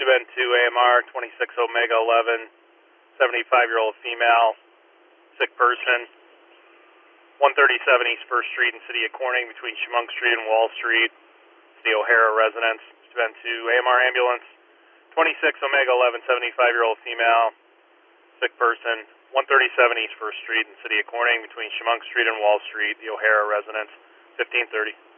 Steuben 2 AMR 26 Omega 11, 75-year-old female, sick person, 137 East 1st Street in City of Corning between Chemung Street and Wall Street, the O'Hara residence. Steuben 2 AMR ambulance, 26 Omega 11, 75-year-old female, sick person, 137 East 1st Street in City of Corning between Chemung Street and Wall Street, the O'Hara residence, 1530.